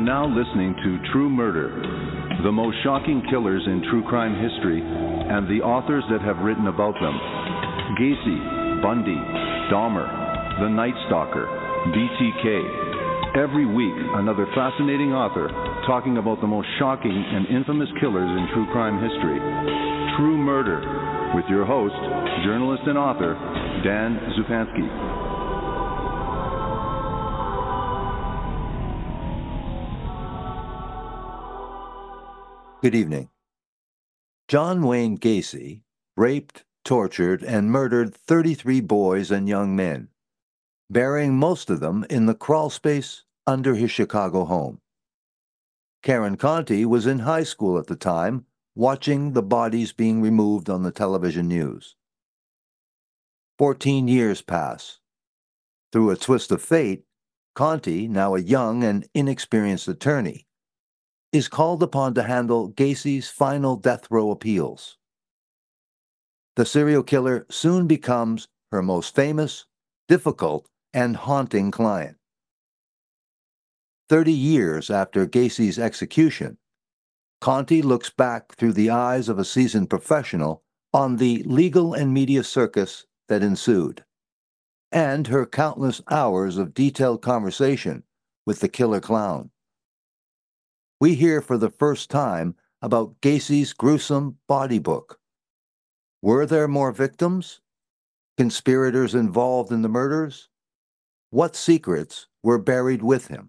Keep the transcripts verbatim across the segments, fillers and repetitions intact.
now listening to True Murder, the most shocking killers in true crime history, and the authors that have written about them. Gacy, Bundy, Dahmer, The Night Stalker, B T K. Every week, another fascinating author talking about the most shocking and infamous killers in true crime history. True Murder, with your host, journalist and author, Dan Zupansky. Good evening. John Wayne Gacy raped, tortured, and murdered thirty-three boys and young men, burying most of them in the crawl space under his Chicago home. Karen Conti was in high school at the time, watching the bodies being removed on the television news. Fourteen years pass. Through a twist of fate, Conti, now a young and inexperienced attorney, is called upon to handle Gacy's final death row appeals. The serial killer soon becomes her most famous, difficult, and haunting client. Thirty years after Gacy's execution, Conti looks back through the eyes of a seasoned professional on the legal and media circus that ensued, and her countless hours of detailed conversation with the killer clown. We hear for the first time about Gacy's gruesome body book. Were there more victims? Conspirators involved in the murders? What secrets were buried with him?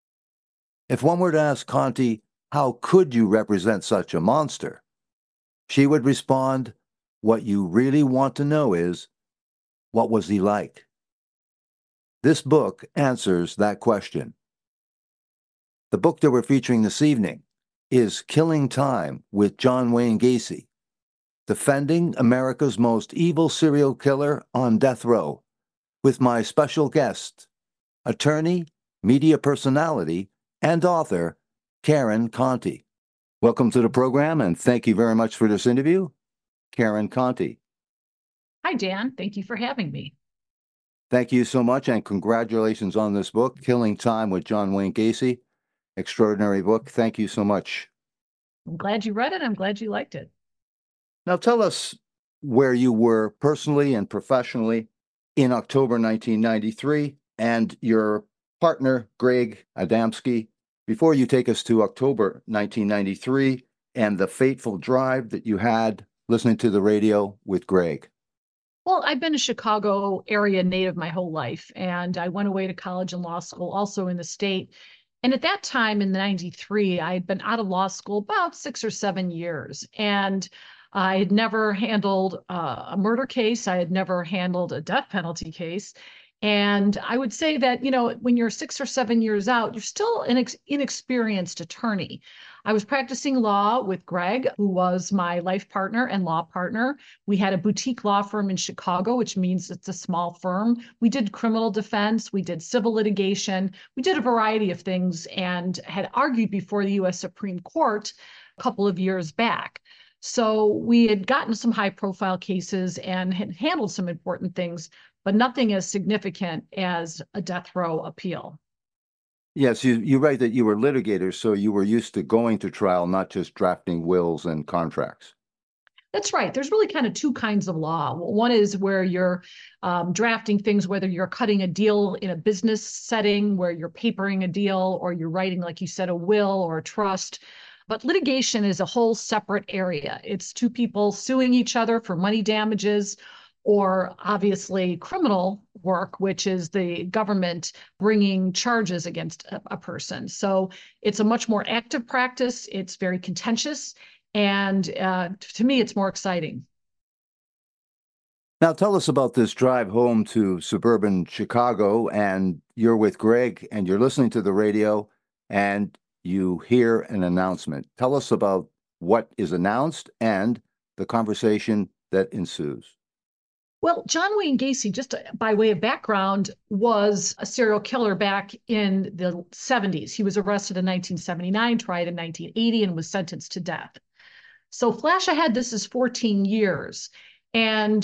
If one were to ask Conti, how could you represent such a monster? She would respond, what you really want to know is, what was he like? This book answers that question. The book that we're featuring this evening is Killing Time with John Wayne Gacy, Defending America's Most Evil Serial Killer on Death Row, with my special guest, attorney, media personality, and author, Karen Conti. Welcome to the program, and thank you very much for this interview, Karen Conti. Hi, Dan. Thank you for having me. Thank you so much, and congratulations on this book, Killing Time with John Wayne Gacy. Extraordinary book. Thank you so much. I'm glad you read it. I'm glad you liked it. Now tell us where you were personally and professionally in October nineteen ninety-three and your partner, Greg Adamski, before you take us to October nineteen ninety-three and the fateful drive that you had listening to the radio with Greg. Well, I've been a Chicago area native my whole life, and I went away to college and law school also in the state. And at that time in ninety-three, I had been out of law school about six or seven years. And I had never handled uh, a murder case. I had never handled a death penalty case. And I would say that, you know, when you're six or seven years out, you're still an ex- inexperienced attorney. I was practicing law with Greg, who was my life partner and law partner. We had a boutique law firm in Chicago, which means it's a small firm. We did criminal defense, we did civil litigation, we did a variety of things, and had argued before the U S Supreme Court a couple of years back. So we had gotten some high-profile cases and had handled some important things, but nothing as significant as a death row appeal. Yes, you, you write that you were litigators, so you were used to going to trial, not just drafting wills and contracts. That's right. There's really kind of two kinds of law. One is where you're um, drafting things, whether you're cutting a deal in a business setting, where you're papering a deal, or you're writing, like you said, a will or a trust. But litigation is a whole separate area. It's two people suing each other for money damages, or obviously criminal work, which is the government bringing charges against a, a person. So it's a much more active practice. It's very contentious. And uh, to me, it's more exciting. Now tell us about this drive home to suburban Chicago, and you're with Greg and you're listening to the radio and you hear an announcement. Tell us about what is announced and the conversation that ensues. Well, John Wayne Gacy, just by way of background, was a serial killer back in the seventies. He was arrested in nineteen seventy-nine, tried in nineteen eighty, and was sentenced to death. So flash ahead, this is fourteen years. And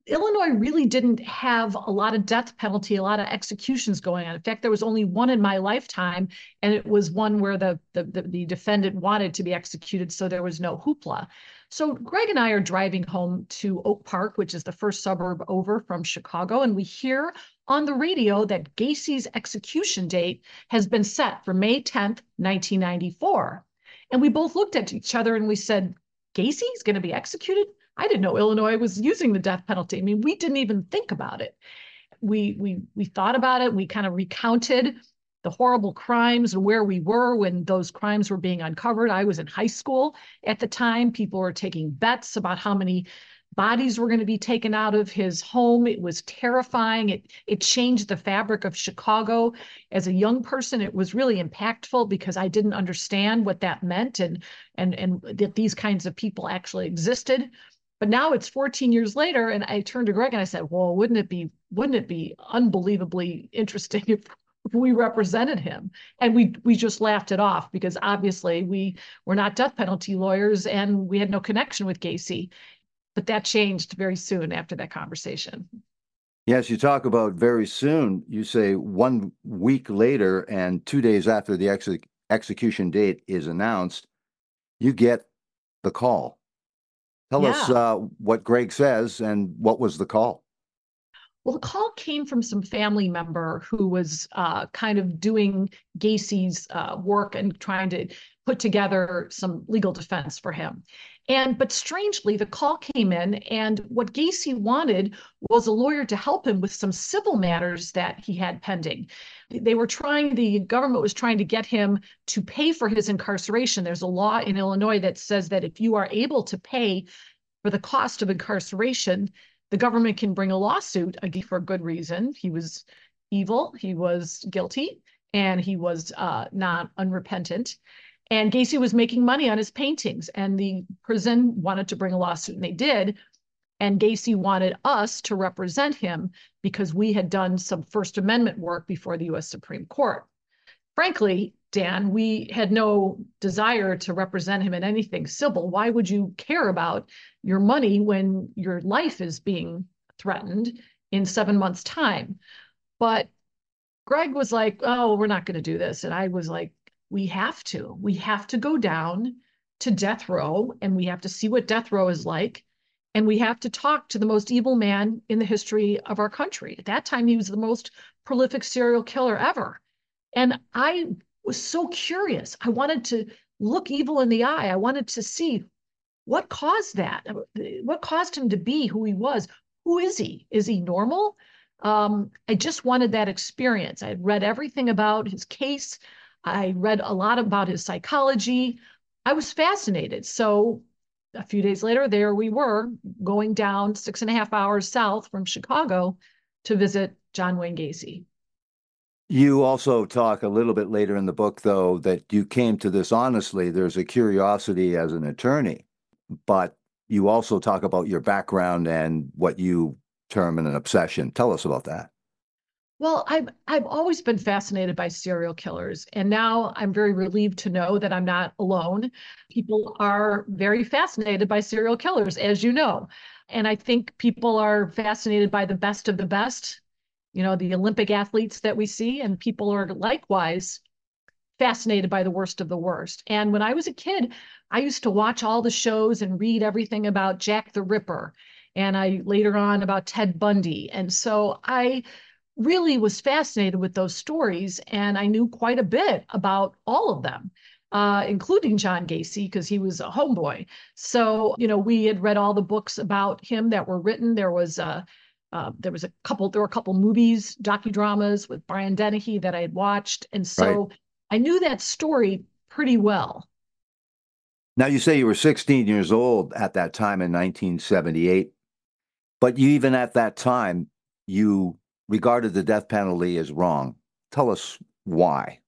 Illinois really didn't have a lot of death penalty, a lot of executions going on. In fact, there was only one in my lifetime, and it was one where the, the, the, the defendant wanted to be executed, so there was no hoopla. So Greg and I are driving home to Oak Park, which is the first suburb over from Chicago, and we hear on the radio that Gacy's execution date has been set for May tenth, nineteen ninety-four. And we both looked at each other and we said, Gacy's going to be executed? I didn't know Illinois was using the death penalty. I mean, we didn't even think about it. We we we thought about it. We kind of recounted the horrible crimes and where we were when those crimes were being uncovered. I was in high school at the time. People were taking bets about how many bodies were going to be taken out of his home. It was terrifying. It it changed the fabric of Chicago. As a young person, it was really impactful because I didn't understand what that meant and and and that these kinds of people actually existed. But now it's fourteen years later, and I turned to Greg and I said, well, wouldn't it be, wouldn't it be unbelievably interesting if, if we represented him? And we we just laughed it off because obviously we were not death penalty lawyers and we had no connection with Gacy. But that changed very soon after that conversation. Yes, you talk about very soon. You say one week later and two days after the ex execution date is announced, you get the call. Tell Yeah. us uh, what Greg says and what was the call? Well, the call came from some family member who was uh, kind of doing Gacy's uh, work and trying to put together some legal defense for him. And but strangely, the call came in, and what Gacy wanted was a lawyer to help him with some civil matters that he had pending. They were trying, the government was trying to get him to pay for his incarceration. There's a law in Illinois that says that if you are able to pay for the cost of incarceration, the government can bring a lawsuit for a good reason. He was evil, he was guilty, and he was uh, not unrepentant. And Gacy was making money on his paintings, and the prison wanted to bring a lawsuit, and they did. And Gacy wanted us to represent him because we had done some First Amendment work before the U S Supreme Court. Frankly, Dan, we had no desire to represent him in anything civil. Why would you care about your money when your life is being threatened in seven months' time? But Greg was like, oh, we're not going to do this. And I was like, we have to. We have to go down to death row, and we have to see what death row is like. And we have to talk to the most evil man in the history of our country. At that time, he was the most prolific serial killer ever. And I was so curious. I wanted to look evil in the eye. I wanted to see what caused that. What caused him to be who he was? Who is he? Is he normal? Um, I just wanted that experience. I had read everything about his case. I read a lot about his psychology. I was fascinated. So a few days later, there we were going down six and a half hours south from Chicago to visit John Wayne Gacy. You also talk a little bit later in the book, though, that you came to this honestly. There's a curiosity as an attorney, but you also talk about your background and what you term an obsession. Tell us about that. Well, I've, I've always been fascinated by serial killers, and now I'm very relieved to know that I'm not alone. People are very fascinated by serial killers, as you know. And I think people are fascinated by the best of the best, you know, the Olympic athletes that we see, and people are likewise fascinated by the worst of the worst. And when I was a kid, I used to watch all the shows and read everything about Jack the Ripper, and I later on about Ted Bundy. And so I really was fascinated with those stories, and I knew quite a bit about all of them, uh, including John Gacy, because he was a homeboy. So, you know, we had read all the books about him that were written. There was a, uh, there was a couple, there were a couple movies, docudramas with Brian Dennehy that I had watched. And so right. I knew that story pretty well. Now, you say you were sixteen years old at that time in nineteen seventy-eight, but you, even at that time, you regarded the death penalty as wrong. Tell us why.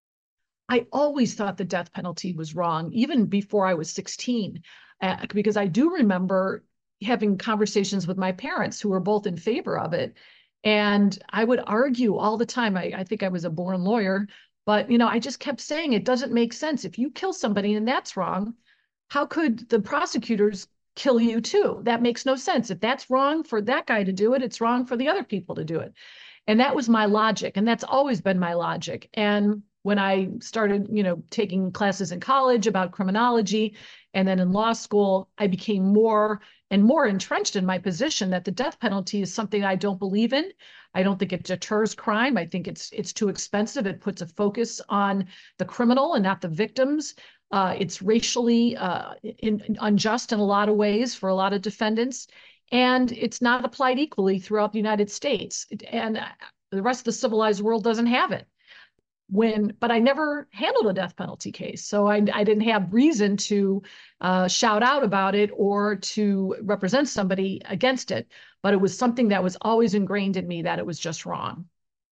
I always thought the death penalty was wrong, even before I was sixteen, uh, because I do remember having conversations with my parents who were both in favor of it. And I would argue all the time. I, I think I was a born lawyer, but, you know, I just kept saying it doesn't make sense. If you kill somebody and that's wrong, how could the prosecutors kill you too. That makes no sense. If that's wrong for that guy to do it, it's wrong for the other people to do it. And that was my logic. And that's always been my logic. And when I started, you know, taking classes in college about criminology and then in law school, I became more and more entrenched in my position that the death penalty is something I don't believe in. I don't think it deters crime. I think it's it's too expensive. It puts a focus on the criminal and not the victims. Uh, it's racially uh, in, in unjust in a lot of ways for a lot of defendants. And it's not applied equally throughout the United States. And the rest of the civilized world doesn't have it. When, but I never handled a death penalty case. So I, I didn't have reason to uh, shout out about it or to represent somebody against it. But it was something that was always ingrained in me that it was just wrong.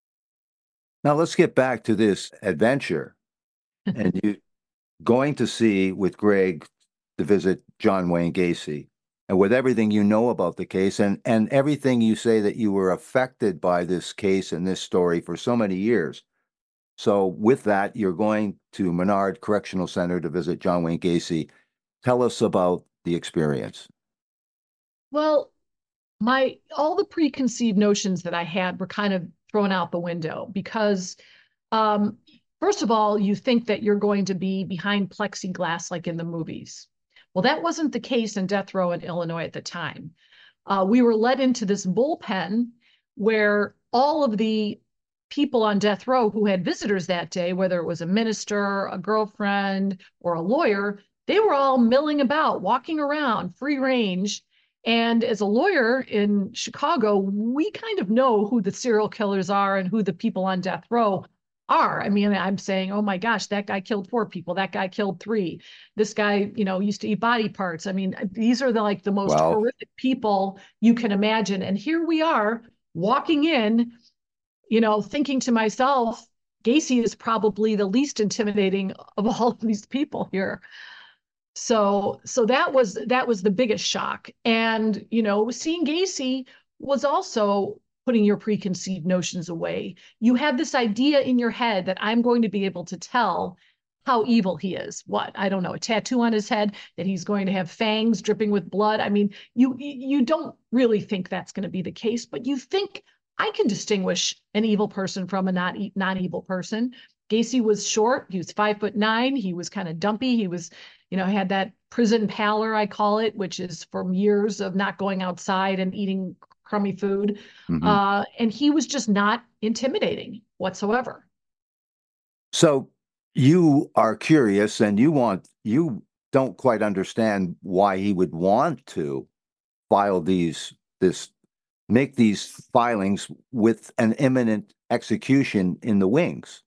Now let's get back to this adventure and you going to see with Greg to visit John Wayne Gacy. And with everything you know about the case and, and everything you say that you were affected by this case and this story for so many years. So with that, you're going to Menard Correctional Center to visit John Wayne Gacy. Tell us about the experience. Well, my all the preconceived notions that I had were kind of thrown out the window because, um, first of all, you think that you're going to be behind plexiglass like in the movies. Well, that wasn't the case in death row in Illinois at the time. Uh, we were led into this bullpen where all of the people on death row who had visitors that day, whether it was a minister, a girlfriend, or a lawyer, they were all milling about, walking around, free range. And as a lawyer in Chicago, we kind of know who the serial killers are and who the people on death row are. I mean, I'm saying, oh my gosh, that guy killed four people. That guy killed three. This guy, you know, used to eat body parts. I mean, these are the like the most Wow. horrific people you can imagine. And here we are walking in, you know, thinking to myself, Gacy is probably the least intimidating of all of these people here. So, so that was that was the biggest shock. And, you know, seeing Gacy was also putting your preconceived notions away. You have this idea in your head that I'm going to be able to tell how evil he is. What? I don't know, a tattoo on his head, that he's going to have fangs dripping with blood. I mean, you you don't really think that's going to be the case, but you think I can distinguish an evil person from a not non-evil person. Gacy was short. He was five foot nine. He was kind of dumpy. He was, you know, had that prison pallor, I call it, which is from years of not going outside and eating crummy food. Mm-hmm. Uh, and he was just not intimidating whatsoever. So you are curious and you want, you don't quite understand why he would want to file these, this, make these filings with an imminent execution in the wings.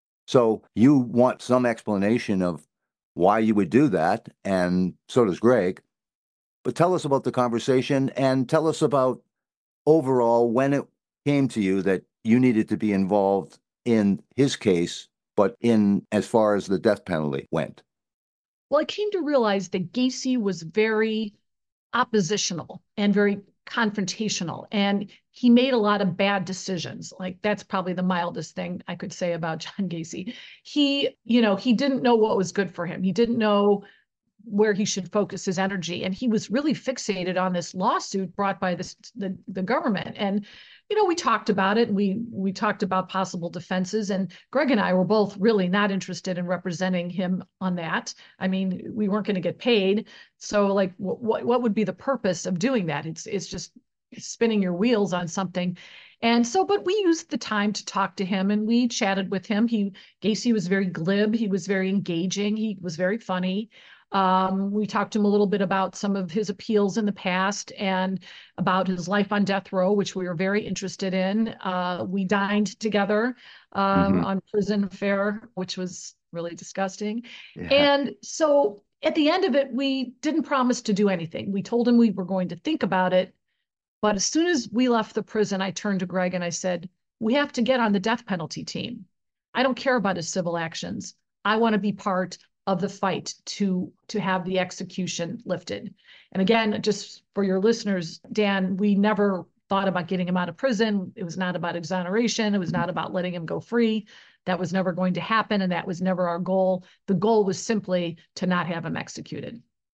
So you want some explanation of why you would do that, and so does Greg. But tell us about the conversation and tell us about overall when it came to you that you needed to be involved in his case, but in as far as the death penalty went. Well, I came to realize that Gacy was very oppositional and very confrontational, and he made a lot of bad decisions. Like, that's probably the mildest thing I could say about John Gacy. He, you know, he didn't know what was good for him. He didn't know where he should focus his energy. And he was really fixated on this lawsuit brought by this, the, the government. And, you know, we talked about it. And we, we talked about possible defenses. And Greg and I were both really not interested in representing him on that. I mean, we weren't going to get paid. So, like, what, what would be the purpose of doing that? It's, it's just spinning your wheels on something. And so, but we used the time to talk to him and we chatted with him. He, Gacy was very glib. He was very engaging. He was very funny. Um, we talked to him a little bit about some of his appeals in the past and about his life on death row, which we were very interested in. Uh, we dined together um, mm-hmm. on prison fare, which was really disgusting. Yeah. And so at the end of it, we didn't promise to do anything. We told him we were going to think about it. But as soon as we left the prison, I turned to Greg and I said, we have to get on the death penalty team. I don't care about his civil actions. I want to be part of the fight to, to have the execution lifted. And again, just for your listeners, Dan, we never thought about getting him out of prison. It was not about exoneration. It was not about letting him go free. That was never going to happen. And that was never our goal. The goal was simply to not have him executed.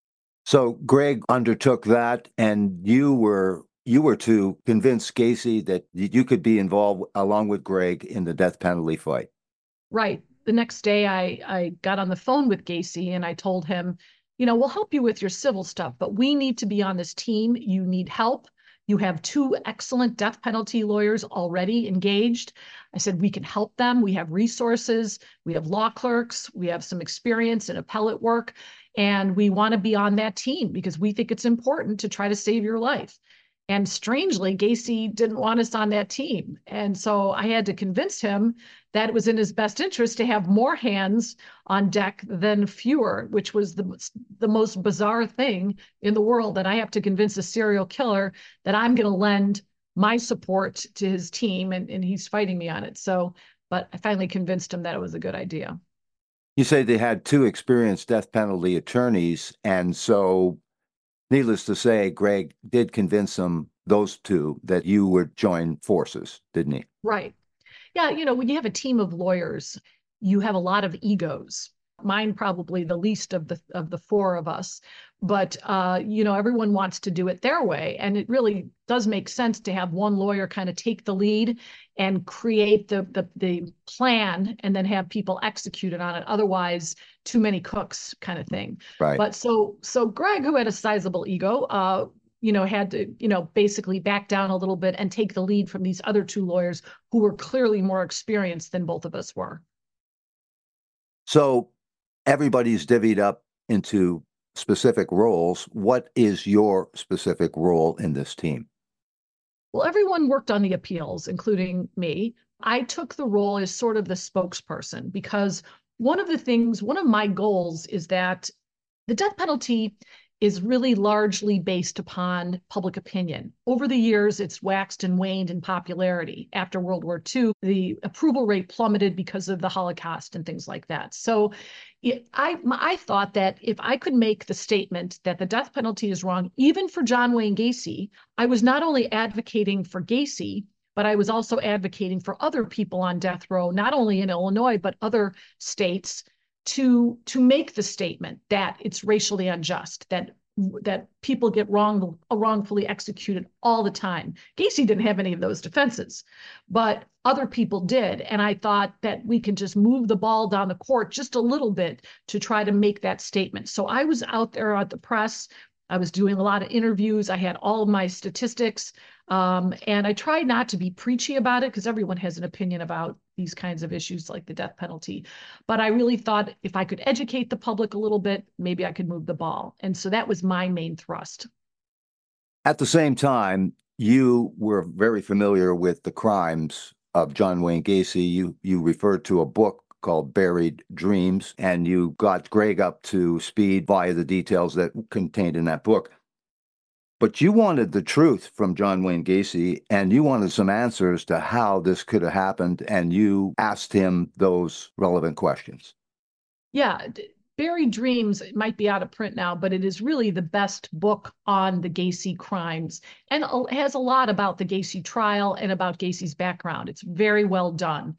So Greg undertook that, and you were you were to convince Gacy that you could be involved along with Greg in the death penalty fight. Right. The next day, I, I got on the phone with Gacy and I told him, you know, we'll help you with your civil stuff, but we need to be on this team. You need help. You have two excellent death penalty lawyers already engaged. I said, we can help them. We have resources. We have law clerks. We have some experience in appellate work. And we want to be on that team because we think it's important to try to save your life. And strangely, Gacy didn't want us on that team. And so I had to convince him that it was in his best interest to have more hands on deck than fewer, which was the, the most bizarre thing in the world, that I have to convince a serial killer that I'm going to lend my support to his team, and, and he's fighting me on it. So, but I finally convinced him that it was a good idea. You say they had two experienced death penalty attorneys, and so needless to say, Greg did convince them, those two, that you would join forces, didn't he? Right. Yeah, you know, when you have a team of lawyers, you have a lot of egos. Mine probably the least of the of the four of us, but uh, you know, everyone wants to do it their way, and it really does make sense to have one lawyer kind of take the lead and create the the the plan, and then have people execute it on it. Otherwise, too many cooks, kind of thing. Right. But so so Greg, who had a sizable ego, uh, you know, had to, you know, basically back down a little bit and take the lead from these other two lawyers who were clearly more experienced than both of us were. So everybody's divvied up into specific roles. What is your specific role in this team? Well, everyone worked on the appeals, including me. I took the role as sort of the spokesperson because one of the things, one of my goals is that the death penalty is really largely based upon public opinion. Over the years, it's waxed and waned in popularity. After World War Two, the approval rate plummeted because of the Holocaust and things like that. So it, I, I thought that if I could make the statement that the death penalty is wrong, even for John Wayne Gacy, I was not only advocating for Gacy, but I was also advocating for other people on death row, not only in Illinois, but other states, to to make the statement that it's racially unjust, that that people get wrong wrongfully executed all the time. Gacy didn't have any of those defenses, but other people did. And I thought that we can just move the ball down the court just a little bit to try to make that statement. So I was out there at the press. I was doing a lot of interviews. I had all of my statistics. Um, and I tried not to be preachy about it because everyone has an opinion about these kinds of issues like the death penalty. But I really thought if I could educate the public a little bit, maybe I could move the ball. And so that was my main thrust. At the same time, you were very familiar with the crimes of John Wayne Gacy. You, you referred to a book called Buried Dreams, and you got Greg up to speed via the details that contained in that book. But you wanted the truth from John Wayne Gacy, and you wanted some answers to how this could have happened, and you asked him those relevant questions. Yeah, Buried Dreams might be out of print now, but it is really the best book on the Gacy crimes, and it has a lot about the Gacy trial and about Gacy's background. It's very well done.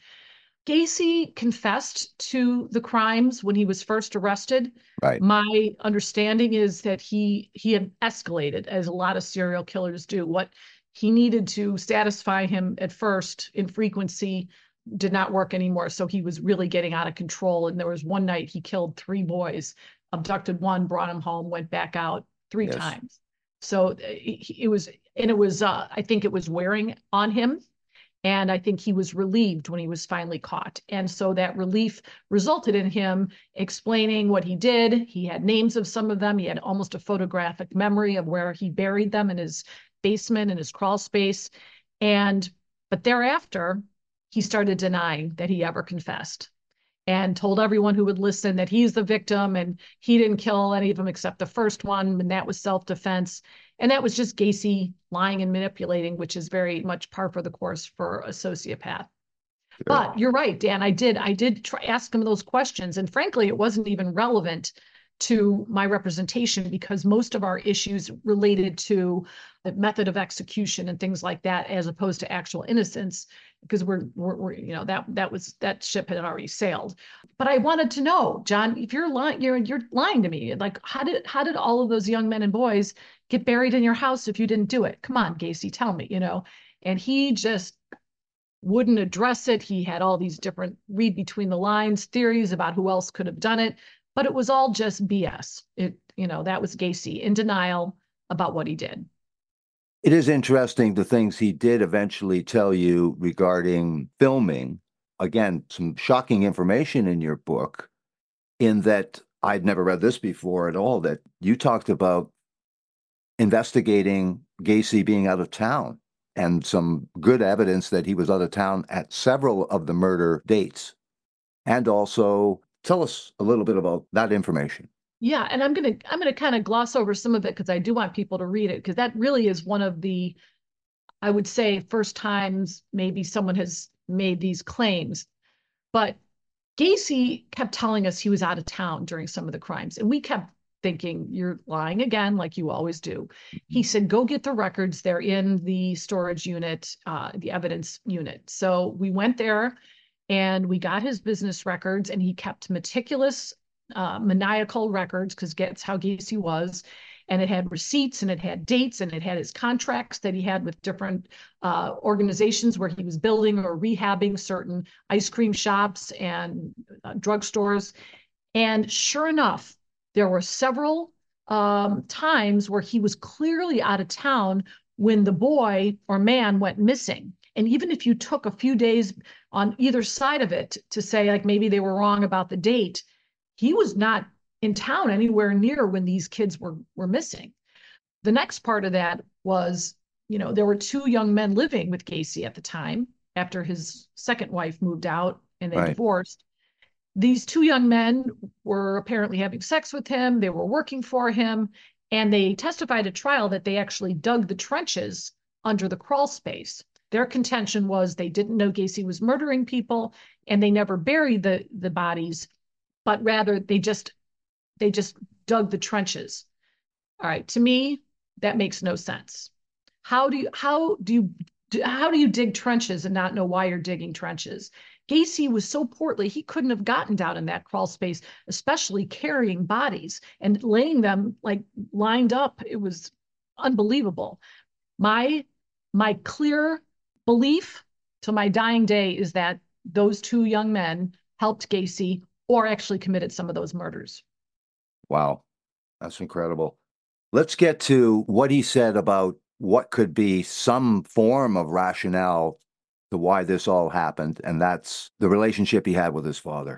Gacy confessed to the crimes when he was first arrested. Right. My understanding is that he he had escalated, as a lot of serial killers do. What he needed to satisfy him at first in frequency did not work anymore. So he was really getting out of control. And there was one night he killed three boys, abducted one, brought him home, went back out three yes. times. So it, it was, and it was, uh, I think it was wearing on him. And I think he was relieved when he was finally caught. And so that relief resulted in him explaining what he did. He had names of some of them. He had almost a photographic memory of where he buried them in his basement, in his crawl space. And, but thereafter, he started denying that he ever confessed and told everyone who would listen that he's the victim and he didn't kill any of them except the first one, and that was self-defense. And that was just Gacy lying and manipulating, which is very much par for the course for a sociopath. Sure. But you're right, Dan, I did, I did try, ask him those questions. And frankly, it wasn't even relevant to my representation, because most of our issues related to the method of execution and things like that, as opposed to actual innocence, because we're, we're, we're you know, that that was that ship had already sailed. But I wanted to know, John, if you're lying, you're you're lying to me. Like, how did how did all of those young men and boys get buried in your house if you didn't do it? Come on, Gacy, tell me, you know. And he just wouldn't address it. He had all these different read between the lines theories about who else could have done it, but it was all just B S. It, you know, that was Gacy in denial about what he did. It is interesting the things he did eventually tell you regarding filming. Again, some shocking information in your book, in that I'd never read this before at all, that you talked about investigating Gacy being out of town, and some good evidence that he was out of town at several of the murder dates. And also, tell us a little bit about that information. Yeah, and I'm gonna I'm gonna kind of gloss over some of it because I do want people to read it, because that really is one of the, I would say, first times maybe someone has made these claims. But Gacy kept telling us he was out of town during some of the crimes, and we kept thinking, you're lying again, like you always do. He said, go get the records. They're in the storage unit, uh, the evidence unit. So we went there and we got his business records, and he kept meticulous, uh, maniacal records, because that's how Gacy was. And it had receipts, and it had dates, and it had his contracts that he had with different uh, organizations where he was building or rehabbing certain ice cream shops and uh, drugstores. And sure enough, there were several um, times where he was clearly out of town when the boy or man went missing. And even if you took a few days on either side of it to say, like, maybe they were wrong about the date, he was not in town anywhere near when these kids were, were missing. The next part of that was, you know, there were two young men living with Gacy at the time after his second wife moved out and they Right. divorced. These two young men were apparently having sex with him. They were working for him, and they testified at trial that they actually dug the trenches under the crawl space. Their contention was they didn't know Gacy was murdering people, and they never buried the, the bodies, but rather they just they just dug the trenches. All right, to me, that makes no sense. How do you how do you how do you dig trenches and not know why you're digging trenches? Gacy was so portly, he couldn't have gotten down in that crawl space, especially carrying bodies and laying them like lined up. It was unbelievable. My my clear belief to my dying day is that those two young men helped Gacy or actually committed some of those murders. Wow, that's incredible. Let's get to what he said about what could be some form of rationale to why this all happened, and that's the relationship he had with his father.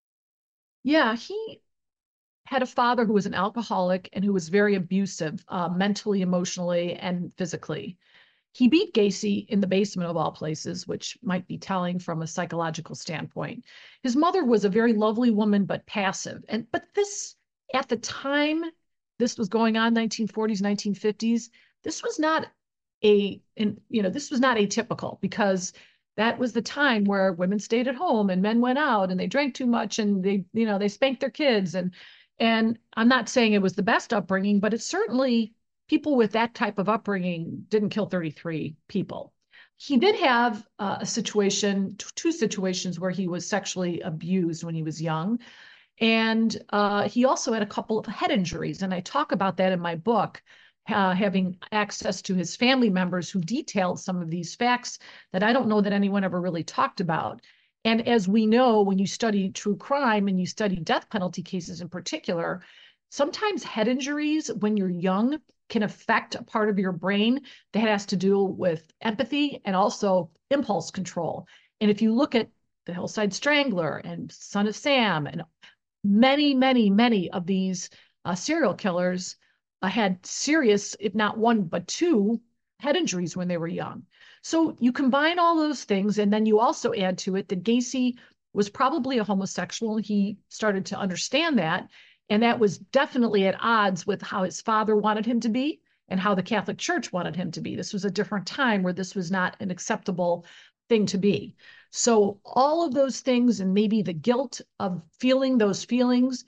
Yeah, he had a father who was an alcoholic and who was very abusive, uh, mentally, emotionally, and physically. He beat Gacy in the basement of all places, which might be telling from a psychological standpoint. His mother was a very lovely woman, but passive. And but this, at the time this was going on, nineteen forties, nineteen fifties, this was not a, and you know, this was not atypical, because that was the time where women stayed at home and men went out and they drank too much and they, you know, they spanked their kids. And, and I'm not saying it was the best upbringing, but it's certainly, people with that type of upbringing didn't kill thirty-three people. He did have uh, a situation, two situations where he was sexually abused when he was young. And uh, he also had a couple of head injuries. And I talk about that in my book, uh, having access to his family members who detailed some of these facts that I don't know that anyone ever really talked about. And as we know, when you study true crime and you study death penalty cases in particular, sometimes head injuries when you're young can affect a part of your brain that has to do with empathy and also impulse control. And if you look at the Hillside Strangler and Son of Sam and many, many, many of these uh, serial killers uh, had serious, if not one, but two head injuries when they were young. So you combine all those things, and then you also add to it that Gacy was probably a homosexual. He started to understand that, and that was definitely at odds with how his father wanted him to be and how the Catholic Church wanted him to be. This was a different time where this was not an acceptable thing to be. So all of those things, and maybe the guilt of feeling those feelings,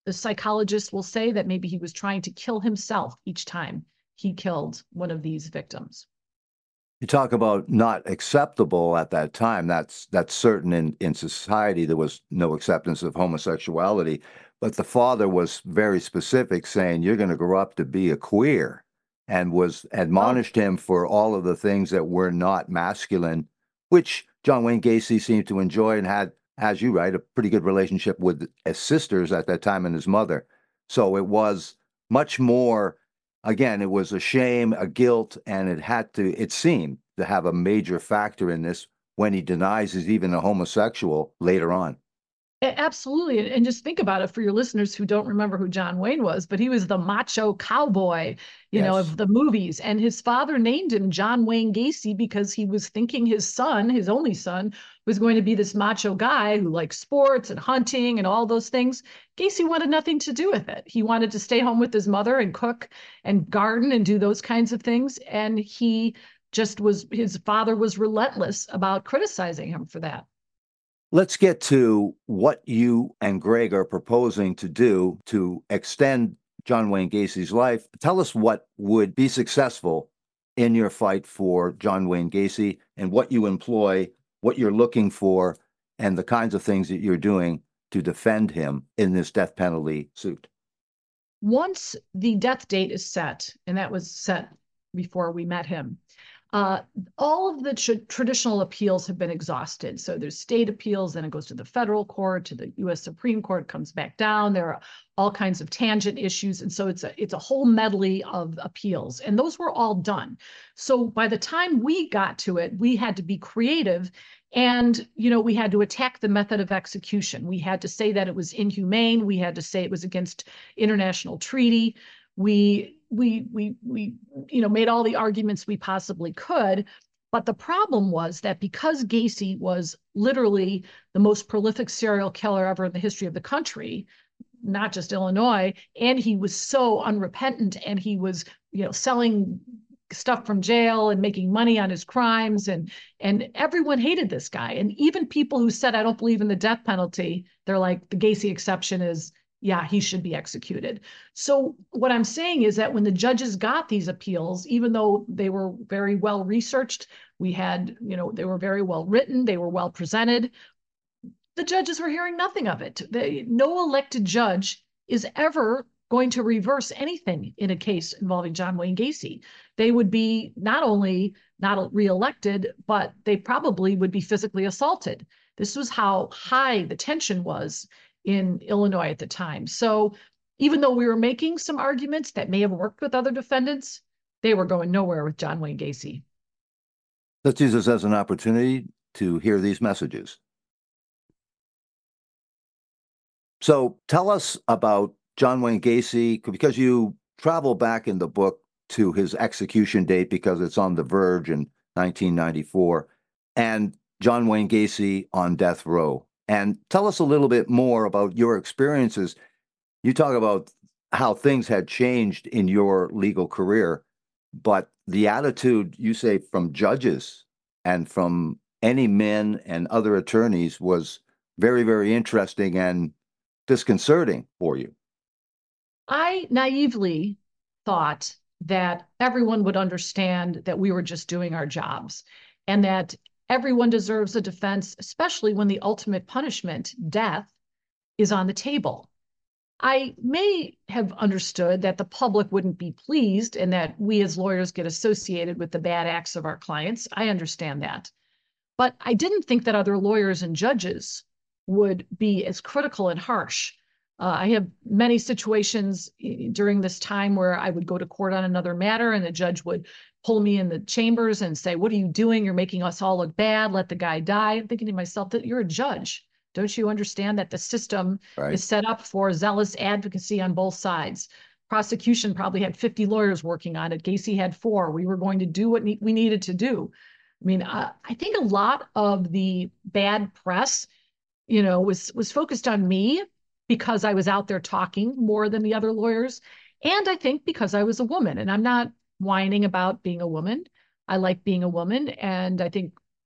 the psychologists will say that maybe he was trying to kill himself each time he killed one of these victims. You talk about not acceptable at that time. That's that's certain in, in society. There was no acceptance of homosexuality. But the father was very specific, saying, you're going to grow up to be a queer, and was admonished oh. him for all of the things that were not masculine, which John Wayne Gacy seemed to enjoy and had, as you write, a pretty good relationship with his sisters at that time and his mother. So it was much more, again, it was a shame, a guilt, and it had to, it seemed to have a major factor in this when he denies he's even a homosexual later on. Absolutely. And just think about it for your listeners who don't remember who John Wayne was, but he was the macho cowboy, you yes. know, of the movies. And his father named him John Wayne Gacy because he was thinking his son, his only son, was going to be this macho guy who liked sports and hunting and all those things. Gacy wanted nothing to do with it. He wanted to stay home with his mother and cook and garden and do those kinds of things. And he just was, his father was relentless about criticizing him for that. Let's get to what you and Greg are proposing to do to extend John Wayne Gacy's life. Tell us what would be successful in your fight for John Wayne Gacy and what you employ, what you're looking for, and the kinds of things that you're doing to defend him in this death penalty suit. Once the death date is set, and that was set before we met him, Uh, all of the tr- traditional appeals have been exhausted. So there's state appeals, then it goes to the federal court, to the U S Supreme Court, comes back down. There are all kinds of tangent issues. And so it's a, it's a whole medley of appeals. And those were all done. So by the time we got to it, we had to be creative. And, you know, we had to attack the method of execution. We had to say that it was inhumane. We had to say it was against international treaty. We we we we you know made all the arguments we possibly could, but the problem was that because Gacy was literally the most prolific serial killer ever in the history of the country, not just Illinois, and he was so unrepentant, and he was you know selling stuff from jail and making money on his crimes, and and everyone hated this guy. And even people who said, I don't believe in the death penalty, they're like, the Gacy exception is, yeah, he should be executed. So what I'm saying is that when the judges got these appeals, even though they were very well researched, we had, you know, they were very well written, they were well presented, the judges were hearing nothing of it. They, no elected judge is ever going to reverse anything in a case involving John Wayne Gacy. They would be not only not reelected, but they probably would be physically assaulted. This was how high the tension was in Illinois at the time. So even though we were making some arguments that may have worked with other defendants, they were going nowhere with John Wayne Gacy. Let's use this as an opportunity to hear these messages. So tell us about John Wayne Gacy, because you travel back in the book to his execution date because it's on the verge in nineteen ninety-four, and John Wayne Gacy on death row. And tell us a little bit more about your experiences. You talk about how things had changed in your legal career, but the attitude, you say, from judges and from any men and other attorneys was very, very interesting and disconcerting for you. I naively thought that everyone would understand that we were just doing our jobs and that everyone deserves a defense, especially when the ultimate punishment, death, is on the table. I may have understood that the public wouldn't be pleased and that we as lawyers get associated with the bad acts of our clients. I understand that. But I didn't think that other lawyers and judges would be as critical and harsh. Uh, I have many situations during this time where I would go to court on another matter and the judge would pull me in the chambers and say, what are you doing? You're making us all look bad. Let the guy die. I'm thinking to myself that you're a judge. Don't you understand that the system right. is set up for zealous advocacy on both sides? Prosecution probably had fifty lawyers working on it. Gacy had four. We were going to do what ne- we needed to do. I mean, uh, I think a lot of the bad press, you know, was was focused on me because I was out there talking more than the other lawyers. And I think because I was a woman, and I'm not whining about being a woman. I like being a woman. And I think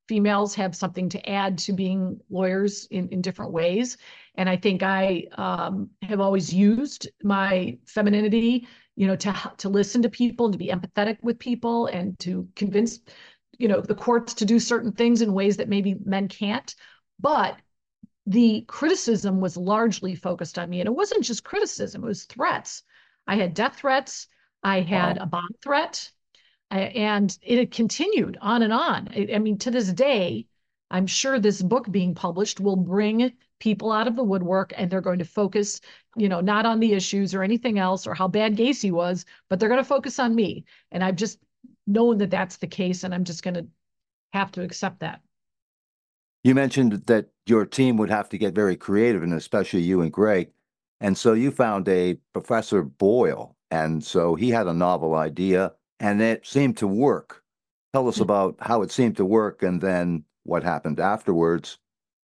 females have something to add to being lawyers in, in different ways. And I think I um, have always used my femininity, you know, to, to listen to people, to be empathetic with people, and to convince, you know, the courts to do certain things in ways that maybe men can't. But the criticism was largely focused on me. And it wasn't just criticism, it was threats. I had death threats. I had wow. a bomb threat. And it had continued on and on. I, I mean, to this day, I'm sure this book being published will bring people out of the woodwork, and they're going to focus, you know, not on the issues or anything else or how bad Gacy was, but they're going to focus on me. And I've just known that that's the case, and I'm just going to have to accept that. You mentioned that your team would have to get very creative, and especially you and Greg. And so you found a Professor Boyle, and so he had a novel idea, and it seemed to work. Tell us about how it seemed to work, and then what happened afterwards.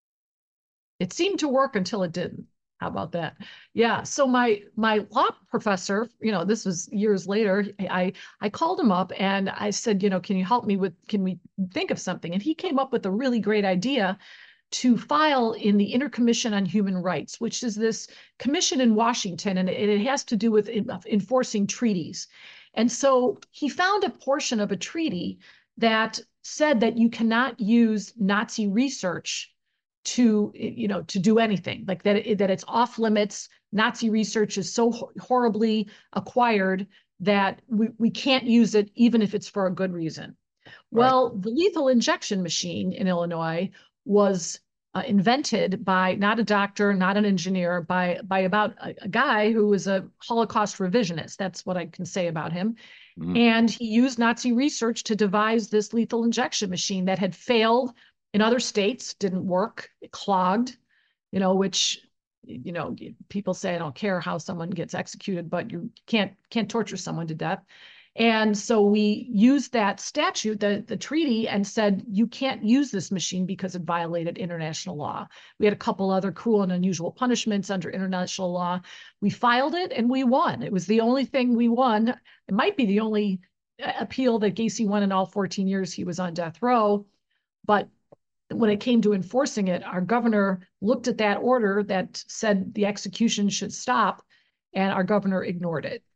It seemed to work until it didn't. How about that? Yeah. So my my law professor, you know, this was years later, I I called him up and I said, you know, can you help me with, can we think of something? And he came up with a really great idea to file in the Intercommission on Human Rights, which is this commission in Washington, and it, it has to do with enforcing treaties. And so he found a portion of a treaty that said that you cannot use Nazi research to, you know, to do anything, like that, it, that it's off limits. Nazi research is so ho- horribly acquired that we, we can't use it, even if it's for a good reason. Right. Well, the lethal injection machine in Illinois was uh, invented by not a doctor, not an engineer, by, by about a, a guy who was a Holocaust revisionist. That's what I can say about him. Mm. And he used Nazi research to devise this lethal injection machine that had failed in other states, didn't work, it clogged, you know, which, you know, people say, I don't care how someone gets executed, but you can't can't torture someone to death. And so we used that statute, the, the treaty, and said, you can't use this machine because it violated international law. We had a couple other cruel and unusual punishments under international law. We filed it and we won. It was the only thing we won. It might be the only appeal that Gacy won in all fourteen years he was on death row. But when it came to enforcing it, our governor looked at that order that said the execution should stop, and our governor ignored it.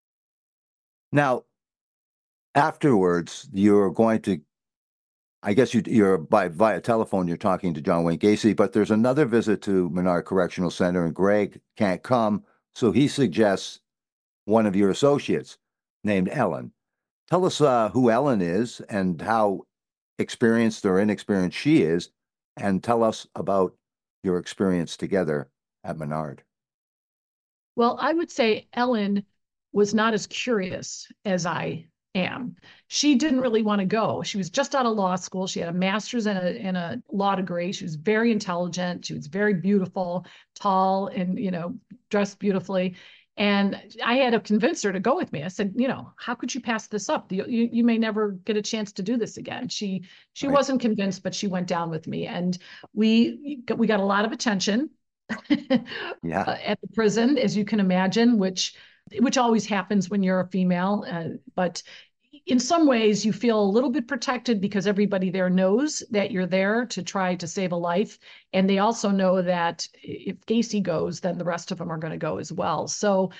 Now, afterwards, you're going to, I guess you, you're by via telephone, you're talking to John Wayne Gacy, but there's another visit to Menard Correctional Center, and Greg can't come, so he suggests one of your associates named Ellen. Tell us uh, who Ellen is and how experienced or inexperienced she is, and tell us about your experience together at Menard. Well, I would say Ellen was not as curious as I am. She didn't really want to go. She was just out of law school. She had a master's and a, and a law degree. She was very intelligent. She was very beautiful, tall, and, you know, dressed beautifully. And I had to convince her to go with me. I said, you know, how could you pass this up? You, you, you may never get a chance to do this again. She she right. wasn't convinced, but she went down with me. And we, we got a lot of attention yeah. uh, at the prison, as you can imagine, which, which always happens when you're a female. Uh, but in some ways, you feel a little bit protected because everybody there knows that you're there to try to save a life. And they also know that if Gacy goes, then the rest of them are going to go as well. So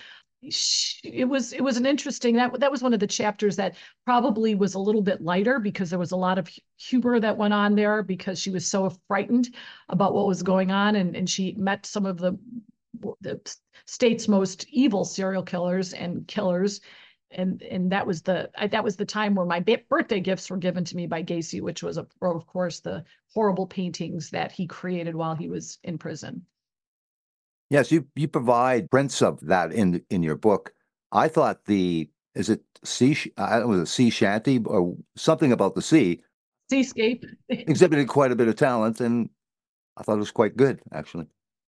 it was it was an interesting, that, that was one of the chapters that probably was a little bit lighter because there was a lot of humor that went on there because she was so frightened about what was going on. And, and she met some of the, the state's most evil serial killers and killers. And and that was the that was the time where my birthday gifts were given to me by Gacy, which was, a, of course, the horrible paintings that he created while he was in prison. Yes, you you provide prints of that in in your book. I thought the is it sea I don't know, was a sea shanty or something about the sea seascape exhibited quite a bit of talent, and I thought it was quite good actually.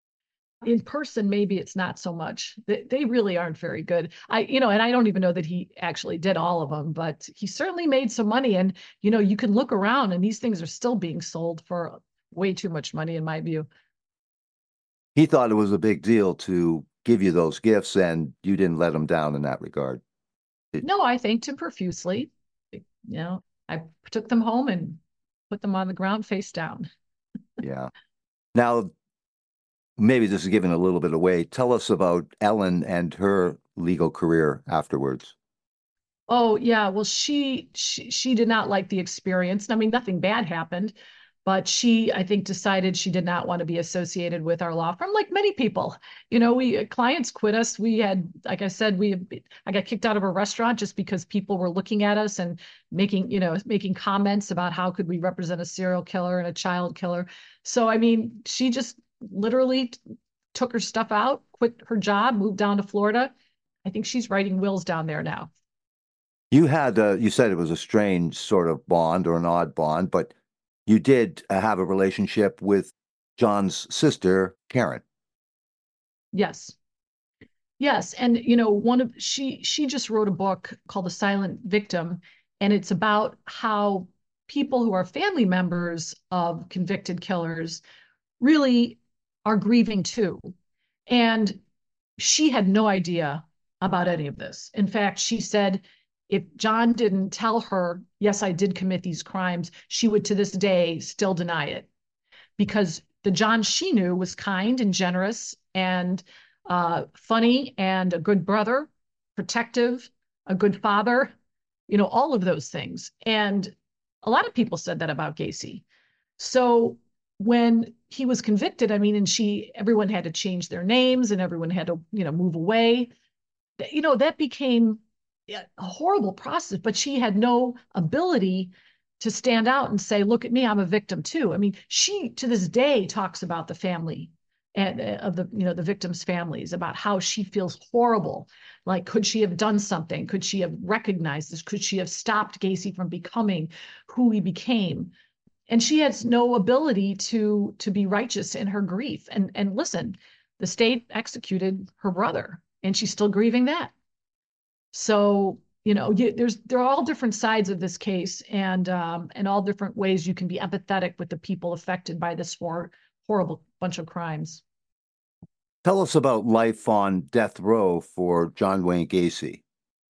In person, maybe it's not so much. They, they really aren't very good. I, you know, and I don't even know that he actually did all of them, but he certainly made some money. And, you know, you can look around and these things are still being sold for way too much money, in my view. He thought it was a big deal to give you those gifts, and you didn't let him down in that regard. Did... No, I thanked him profusely. You know, I took them home and put them on the ground face down. Yeah. Now, maybe this is giving a little bit away. Tell us about Ellen and her legal career afterwards. Oh yeah, well she she she did not like the experience. I mean, nothing bad happened, but she I think decided she did not want to be associated with our law firm, like many people. You know, we clients quit us. We had, like I said, we I got kicked out of a restaurant just because people were looking at us and making, you know, making comments about how could we represent a serial killer and a child killer. So I mean, she just literally took her stuff out, quit her job, moved down to Florida. I think she's writing wills down there now. You had, uh, you said it was a strange sort of bond or an odd bond, but you did uh, have a relationship with John's sister, Karen. Yes. Yes, and you know, one of she she just wrote a book called The Silent Victim, and it's about how people who are family members of convicted killers really are grieving too. And she had no idea about any of this. In fact, she said if John didn't tell her, yes, I did commit these crimes, she would to this day still deny it, because the John she knew was kind and generous and uh, funny and a good brother, protective, a good father, you know, all of those things. And a lot of people said that about Gacy. So when he was convicted, I mean, and she, everyone had to change their names and everyone had to, you know, move away. You know, that became a horrible process, but she had no ability to stand out and say, look at me, I'm a victim too. I mean, she to this day talks about the family and uh, of the, you know, the victims' families, about how she feels horrible. Like, could she have done something? Could she have recognized this? Could she have stopped Gacy from becoming who he became? And she has no ability to to be righteous in her grief. And and listen, the state executed her brother, and she's still grieving that. So, you know, you, there's there are all different sides of this case, and um, and all different ways you can be empathetic with the people affected by this hor horrible bunch of crimes. Tell us about life on death row for John Wayne Gacy.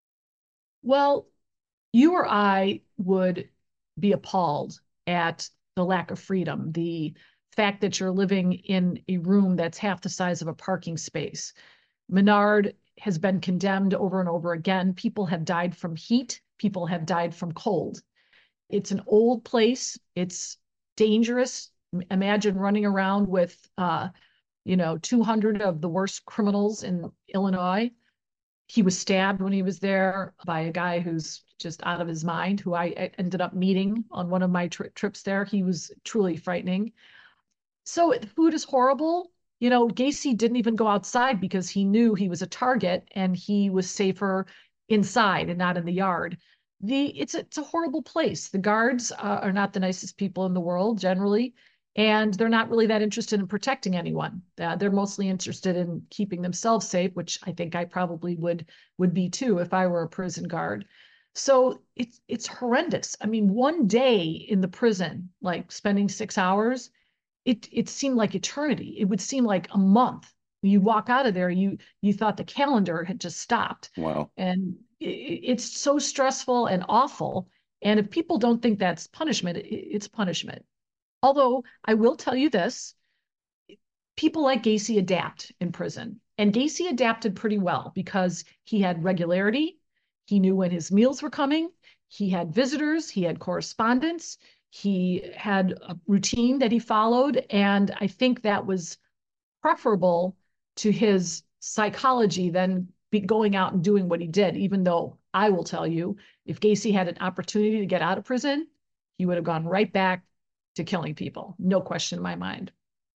Well, you or I would be appalled at the lack of freedom, the fact that you're living in a room that's half the size of a parking space. Menard has been condemned over and over again. People have died from heat. People have died from cold. It's an old place. It's dangerous. Imagine running around with, uh, you know, two hundred of the worst criminals in Illinois. He was stabbed when he was there by a guy who's just out of his mind, who I ended up meeting on one of my tri trips there. He was truly frightening. So the food is horrible. You know, Gacy didn't even go outside because he knew he was a target and he was safer inside and not in the yard. The it's a, it's a horrible place. The guards uh, are not the nicest people in the world generally, and they're not really that interested in protecting anyone. Uh, they're mostly interested in keeping themselves safe, which I think I probably would would be too if I were a prison guard. So it's it's horrendous. I mean, one day in the prison, like spending six hours, it it seemed like eternity. It would seem like a month. When you walk out of there, you you thought the calendar had just stopped. Wow. And it, it's so stressful and awful. And if people don't think that's punishment, it, it's punishment. Although I will tell you this, people like Gacy adapt in prison. And Gacy adapted pretty well because he had regularity. He knew when his meals were coming. He had visitors. He had correspondence. He had a routine that he followed. And I think that was preferable to his psychology than be going out and doing what he did, even though I will tell you, if Gacy had an opportunity to get out of prison, he would have gone right back to killing people. No question in my mind.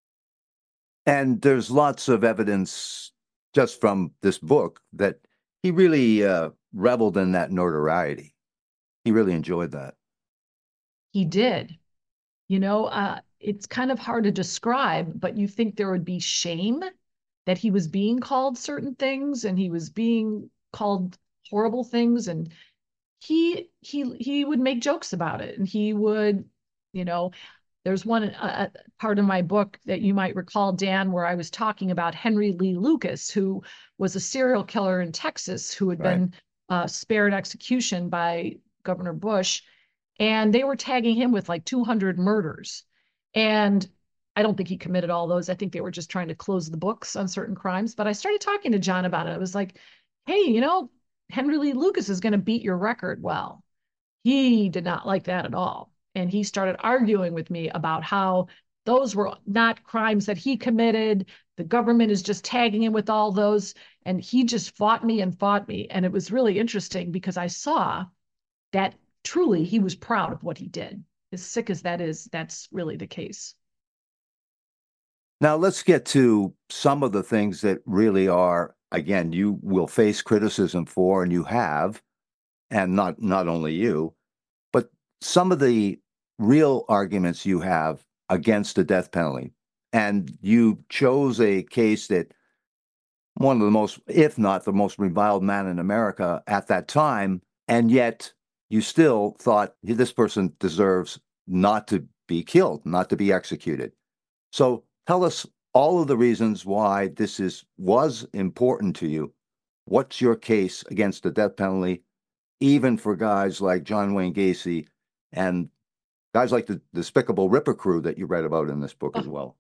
And there's lots of evidence just from this book that he really uh, reveled in that notoriety. He really enjoyed that. He did. You know, uh, it's kind of hard to describe, but you think there would be shame that he was being called certain things and he was being called horrible things. And he he he would make jokes about it. And he would, you know, there's one uh, part of my book that you might recall, Dan, where I was talking about Henry Lee Lucas, who was a serial killer in Texas who had right. been uh, spared execution by Governor Bush. And they were tagging him with like two hundred murders. And I don't think he committed all those. I think they were just trying to close the books on certain crimes. But I started talking to John about it. I was like, hey, you know, Henry Lee Lucas is going to beat your record. Well, he did not like that at all. And he started arguing with me about how those were not crimes that he committed. The government is just tagging him with all those. And he just fought me and fought me. And it was really interesting because I saw that truly he was proud of what he did. As sick as that is, that's really the case. Now let's get to some of the things that really are, again, you will face criticism for, and you have, and not not only you, but some of the real arguments you have against the death penalty. And you chose a case that one of the most, if not the most reviled man in America at that time, and yet you still thought this person deserves not to be killed, not to be executed. So tell us all of the reasons why this is was important to you. What's your case against the death penalty, even for guys like John Wayne Gacy and guys like the Despicable Ripper crew that you read about in this book as well?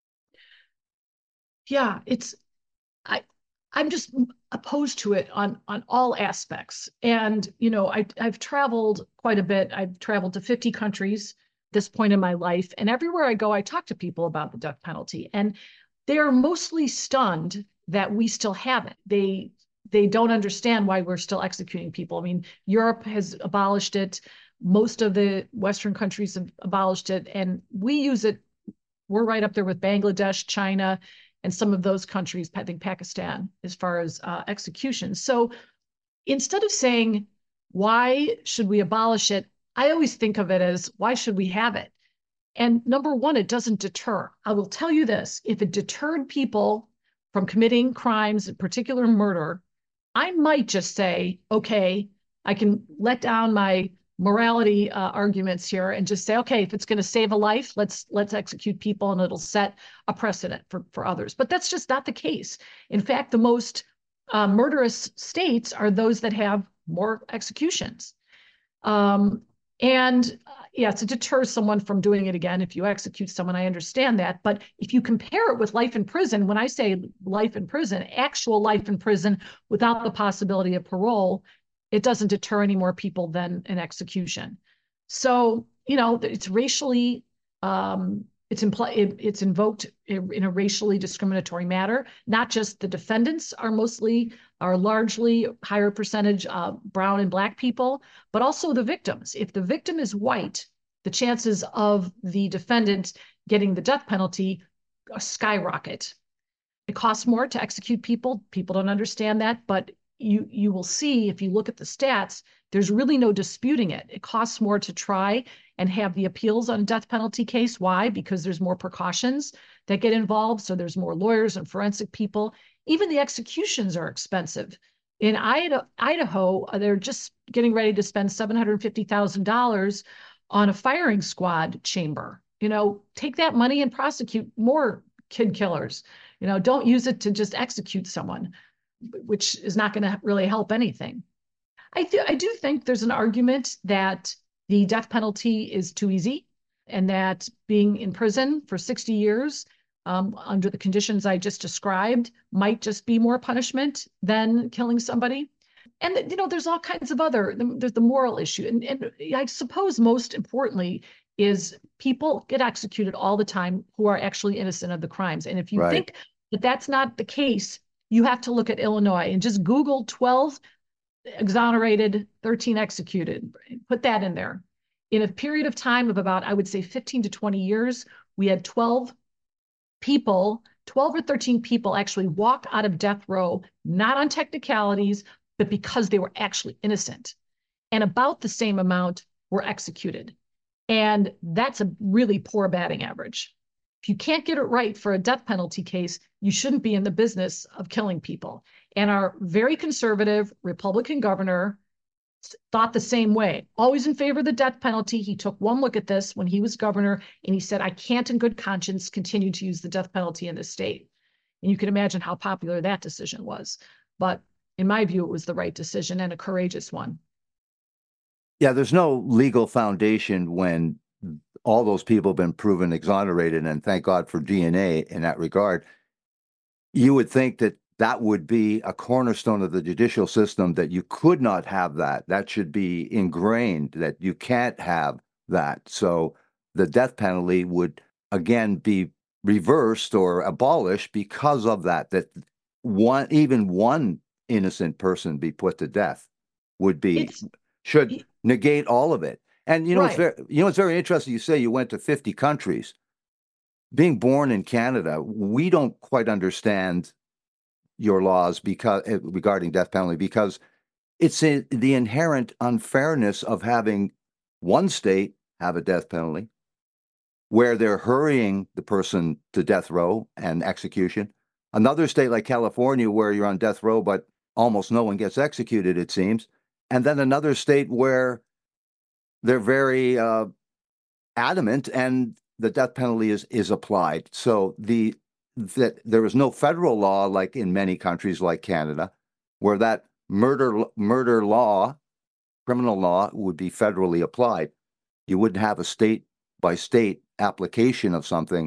Yeah, it's I I'm just opposed to it on on all aspects. And you know, I I've traveled quite a bit. I've traveled to fifty countries at this point in my life, and everywhere I go, I talk to people about the death penalty, and they're mostly stunned that we still have it. They they don't understand why we're still executing people. I mean, Europe has abolished it. Most of the Western countries have abolished it, and we use it. We're right up there with Bangladesh, China, and some of those countries, I think Pakistan, as far as uh, executions. So instead of saying, why should we abolish it? I always think of it as, why should we have it? And number one, it doesn't deter. I will tell you this, if it deterred people from committing crimes, in particular murder, I might just say, okay, I can let down my morality uh, arguments here and just say, okay, if it's going to save a life, let's let's execute people, and it'll set a precedent for, for others. But that's just not the case. In fact, the most uh, murderous states are those that have more executions. Um, and uh, yes, it deters someone from doing it again if you execute someone. I understand that. But if you compare it with life in prison, when I say life in prison, actual life in prison without the possibility of parole, it doesn't deter any more people than an execution. So, you know, it's racially, um, it's, impl- it, it's invoked in a racially discriminatory manner. Not just the defendants are mostly, are largely higher percentage uh, brown and black people, but also the victims. If the victim is white, the chances of the defendant getting the death penalty skyrocket. It costs more to execute people. People don't understand that, but you you will see if you look at the stats, there's really no disputing it. It costs more to try and have the appeals on a death penalty case. Why? Because there's more precautions that get involved. So there's more lawyers and forensic people. Even the executions are expensive. In Idaho, Idaho they're just getting ready to spend seven hundred fifty thousand dollars on a firing squad chamber. You know, take that money and prosecute more kid killers. You know, don't use it to just execute someone, which is not going to really help anything. I, th- I do think there's an argument that the death penalty is too easy, and that being in prison for sixty years um, under the conditions I just described might just be more punishment than killing somebody. And, you know, there's all kinds of other, there's the moral issue. And, and I suppose most importantly is people get executed all the time who are actually innocent of the crimes. And if you Right. think that that's not the case, you have to look at Illinois and just Google twelve exonerated, thirteen executed. Put that in there. In a period of time of about, I would say, fifteen to twenty years, we had twelve people, twelve or thirteen people actually walk out of death row, not on technicalities, but because they were actually innocent. And about the same amount were executed. And that's a really poor batting average. If you can't get it right for a death penalty case, you shouldn't be in the business of killing people. And our very conservative Republican governor thought the same way, always in favor of the death penalty. He took one look at this when he was governor, and he said, I can't in good conscience continue to use the death penalty in this state. And you can imagine how popular that decision was. But in my view, it was the right decision and a courageous one. Yeah, there's no legal foundation when all those people have been proven exonerated, and thank God for D N A in that regard. You would think that that would be a cornerstone of the judicial system, that you could not have that. That should be ingrained, that you can't have that. So the death penalty would again be reversed or abolished because of that, that one, even one innocent person be put to death would be, It's should negate all of it. And you know, it's right. very, you know, it's very interesting. You say you went to fifty countries. Being born in Canada, we don't quite understand your laws because uh, regarding death penalty, because it's a, the inherent unfairness of having one state have a death penalty where they're hurrying the person to death row and execution. Another state like California where you're on death row, but almost no one gets executed, it seems. And then another state where they're very uh, adamant and the death penalty is is applied. So the that there is no federal law like in many countries like Canada, where that murder murder law, criminal law would be federally applied. You wouldn't have a state by state application of something.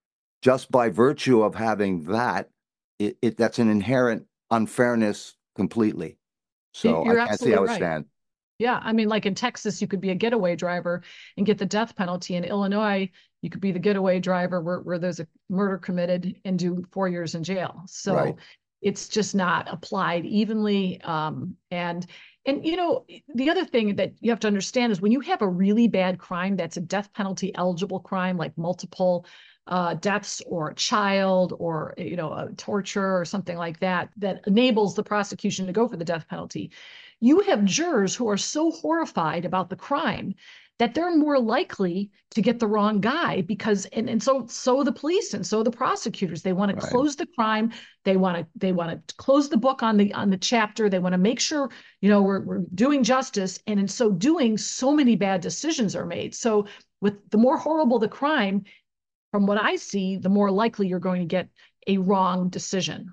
Just by virtue of having that, it, it that's an inherent unfairness completely. So I You're can't see absolutely how it right. stands. Yeah, I mean, like in Texas, you could be a getaway driver and get the death penalty. In Illinois, you could be the getaway driver where, where there's a murder committed and do four years in jail. Right. So it's just not applied evenly. Um, and and you know, the other thing that you have to understand is when you have a really bad crime that's a death penalty eligible crime, like multiple uh, deaths or a child or you know a torture or something like that, that enables the prosecution to go for the death penalty. You have jurors who are so horrified about the crime that they're more likely to get the wrong guy because and, and so so the police and so the prosecutors, they want to Right. close the crime, they want to they want to close the book on the on the chapter, they want to make sure you know we're, we're doing justice, and in so doing so many bad decisions are made. So with the more horrible the crime, from what I see, the more likely you're going to get a wrong decision.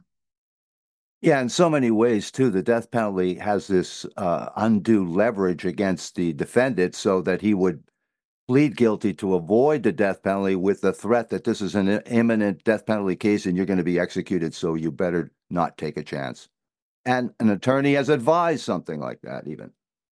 Yeah, in so many ways, too, the death penalty has this uh, undue leverage against the defendant so that he would plead guilty to avoid the death penalty with the threat that this is an imminent death penalty case and you're going to be executed, so you better not take a chance. And an attorney has advised something like that, even.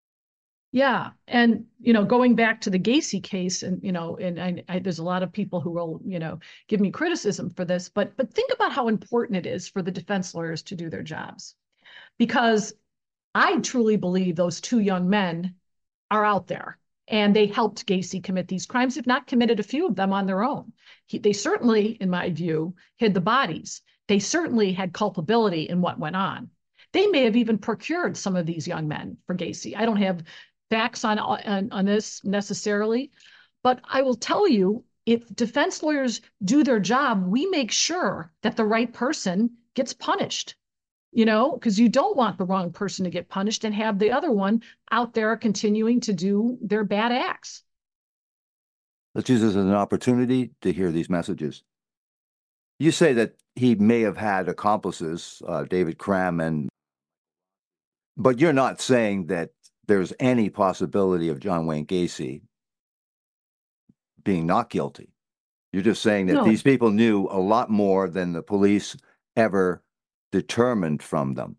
Yeah, and you know, going back to the Gacy case, and you know, and I, I, there's a lot of people who will, you know, give me criticism for this, but but think about how important it is for the defense lawyers to do their jobs, because I truly believe those two young men are out there and they helped Gacy commit these crimes, if not committed a few of them on their own. He, they certainly, in my view, hid the bodies. They certainly had culpability in what went on. They may have even procured some of these young men for Gacy. I don't have facts on, on, on this necessarily, but I will tell you, if defense lawyers do their job, we make sure that the right person gets punished, you know, because you don't want the wrong person to get punished and have the other one out there continuing to do their bad acts. Let's use this as an opportunity to hear these messages. You say that he may have had accomplices, uh, David Cram, and but you're not saying that there's any possibility of John Wayne Gacy being not guilty. You're just saying that No. these people knew a lot more than the police ever determined from them.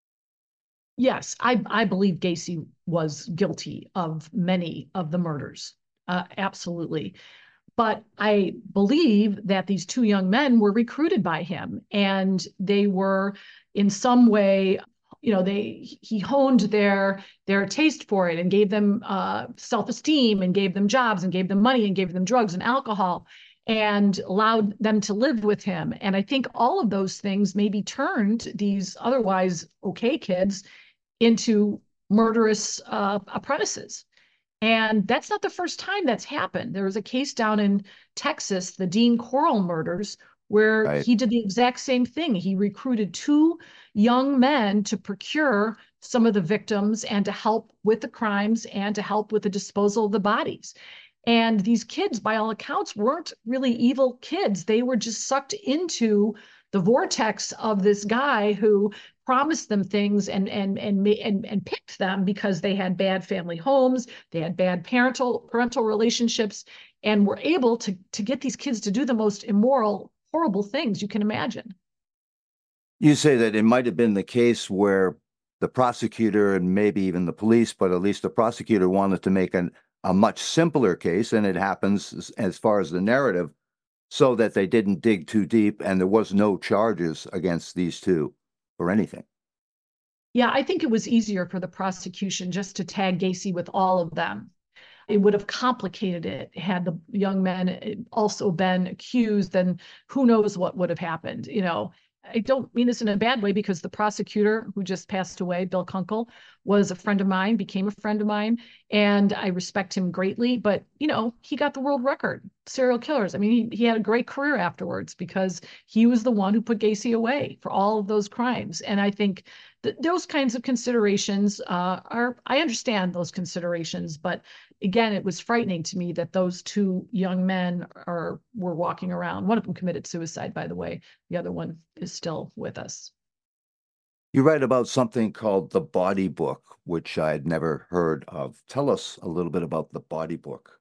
Yes, I, I believe Gacy was guilty of many of the murders. Uh, absolutely. But I believe that these two young men were recruited by him and they were in some way, you know, they he honed their their taste for it and gave them uh, self-esteem and gave them jobs and gave them money and gave them drugs and alcohol and allowed them to live with him. And I think all of those things maybe turned these otherwise okay kids into murderous uh, apprentices. And that's not the first time that's happened. There was a case down in Texas, the Dean Corll murders, where Right. he did the exact same thing. He recruited two young men to procure some of the victims and to help with the crimes and to help with the disposal of the bodies. And these kids, by all accounts, weren't really evil kids. They were just sucked into the vortex of this guy who promised them things and and and and and picked them because they had bad family homes, they had bad parental parental relationships, and were able to to get these kids to do the most immoral, horrible things you can imagine. You say that it might have been the case where the prosecutor and maybe even the police, but at least the prosecutor wanted to make an, a much simpler case, and it happens as, as far as the narrative, so that they didn't dig too deep and there was no charges against these two or anything. Yeah, I think it was easier for the prosecution just to tag Gacy with all of them. It would have complicated it had the young men also been accused, then who knows what would have happened. You know, I don't mean this in a bad way, because the prosecutor who just passed away, Bill Kunkel, was a friend of mine, became a friend of mine, and I respect him greatly. But, you know, he got the world record, serial killers. I mean, he, he had a great career afterwards because he was the one who put Gacy away for all of those crimes. And I think that those kinds of considerations uh, are, I understand those considerations, but again, it was frightening to me that those two young men are were walking around. One of them committed suicide, by the way. The other one is still with us. You write about something called the Body Book, which I had never heard of. Tell us a little bit about the Body Book.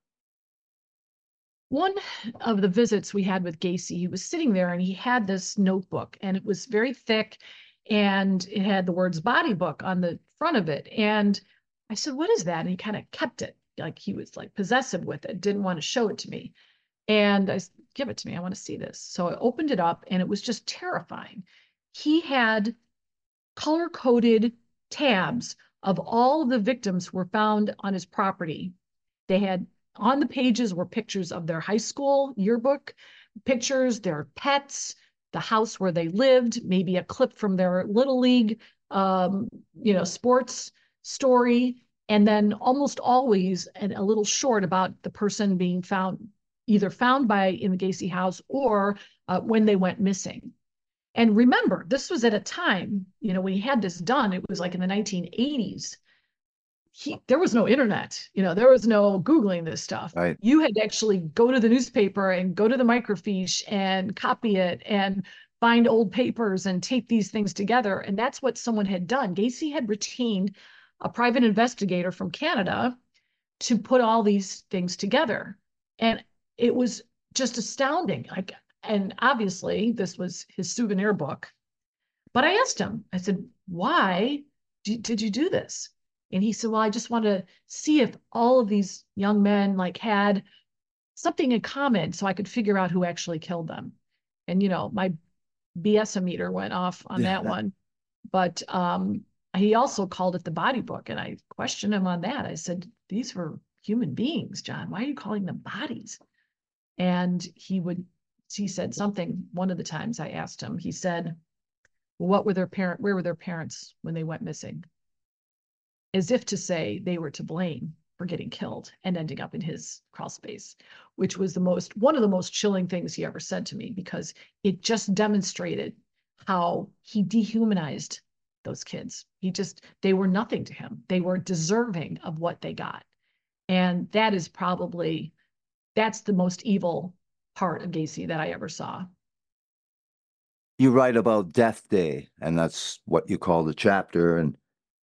One of the visits we had with Gacy, he was sitting there and he had this notebook, and it was very thick, and it had the words Body Book on the front of it. And I said, "What is that?" And he kind of kept it, like he was like possessive with it, didn't want to show it to me. And I said, "Give it to me, I want to see this." So I opened it up, and it was just terrifying. He had color-coded tabs of all of the victims who were found on his property. They had, on the pages were pictures of their high school yearbook, pictures, their pets, the house where they lived, maybe a clip from their Little League, um, you know, sports story, and then almost always a, a little short about the person being found, either found by in the Gacy house or uh, when they went missing. And remember, this was at a time, you know, when he had this done, it was like in the nineteen eighties. He, there was no internet, you know, there was no Googling this stuff. Right. You had to actually go to the newspaper and go to the microfiche and copy it and find old papers and tape these things together. And that's what someone had done. Gacy had retained a private investigator from Canada to put all these things together. And it was just astounding. Like, and obviously this was his souvenir book. But I asked him, I said, "Why did you do this?" And he said, "Well, I just want to see if all of these young men like had something in common so I could figure out who actually killed them." And, you know, my B S meter went off on Yeah. that one. But um, he also called it the Body Book. And I questioned him on that. I said, "These were human beings, John. Why are you calling them bodies?" And he would, he said something, one of the times I asked him, he said, "Well, what were their parent, where were their parents when they went missing?" As if to say they were to blame for getting killed and ending up in his crawl space, which was the most, one of the most chilling things he ever said to me, because it just demonstrated how he dehumanized those kids. He just, they were nothing to him. They were deserving of what they got. And that is probably, that's the most evil part of Gacy that I ever saw. You write about Death Day, and that's what you call the chapter. And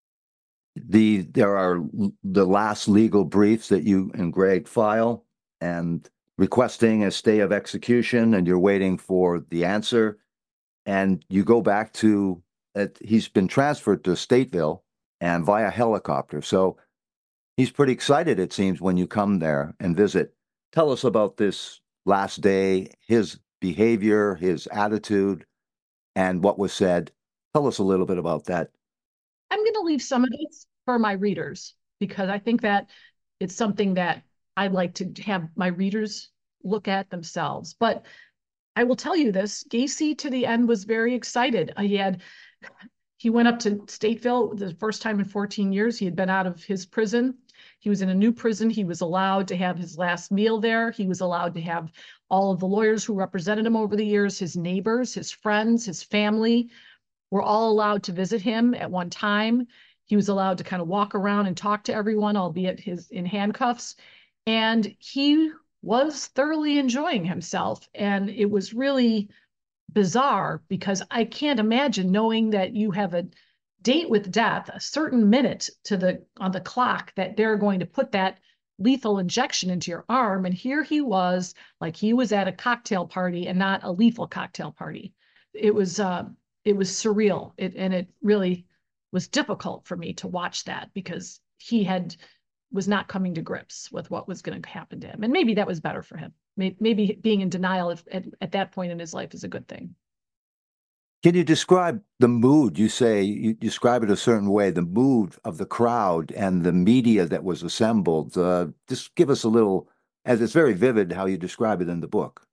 the there are the last legal briefs that you and Greg file, and requesting a stay of execution, and you're waiting for the answer. And you go back to, uh, he's been transferred to Stateville and via helicopter. So he's pretty excited, it seems, when you come there and visit. Tell us about this last day, his behavior, his attitude, and what was said. Tell us a little bit about that. I'm going to leave some of it for my readers, because I think that it's something that I'd like to have my readers look at themselves. But I will tell you this, Gacy to the end was very excited. He had, he went up to Stateville the first time in fourteen years. He had been out of his prison. He was in a new prison. He was allowed to have his last meal there. He was allowed to have all of the lawyers who represented him over the years, his neighbors, his friends, his family, were all allowed to visit him at one time. He was allowed to kind of walk around and talk to everyone, albeit his in handcuffs. And he was thoroughly enjoying himself. And it was really bizarre because I can't imagine knowing that you have a date with death, a certain minute to the on the clock that they're going to put that lethal injection into your arm. And here he was, like he was at a cocktail party and not a lethal cocktail party. It was uh, it was surreal. It and it really was difficult for me to watch that because he had was not coming to grips with what was going to happen to him. And maybe that was better for him. Maybe being in denial at, at that point in his life is a good thing. Can you describe the mood? You say you describe it a certain way, the mood of the crowd and the media that was assembled. Uh, just give us a little, as it's very vivid how you describe it in the book.